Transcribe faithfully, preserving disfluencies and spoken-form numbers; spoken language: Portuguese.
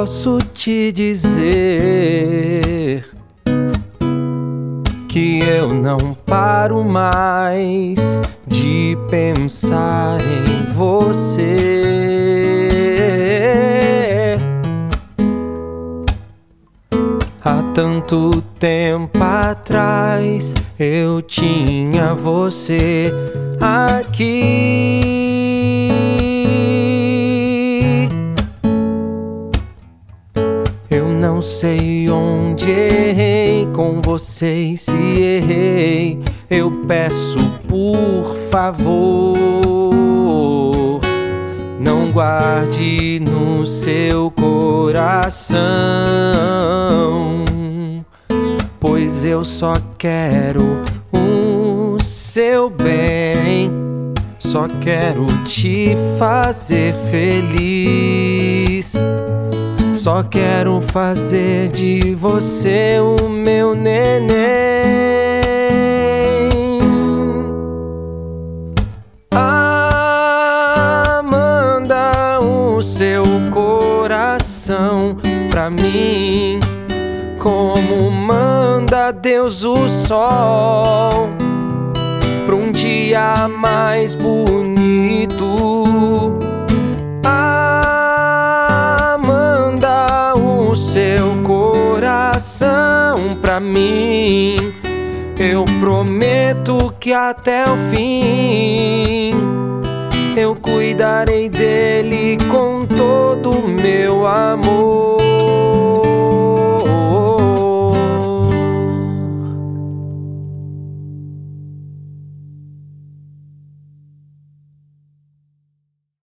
posso te dizer que eu não paro mais de pensar em você. Há tanto tempo atrás eu tinha você aqui. Eu não sei onde errei com você, e se errei, eu peço por favor, não guarde no seu coração, pois eu só quero o seu bem, só quero te fazer feliz. Só quero fazer de você o meu neném. Ah, manda o seu coração pra mim, como manda Deus o sol, pra um dia mais bonito. Seu coração pra mim, eu prometo que até o fim eu cuidarei dele com todo o meu amor.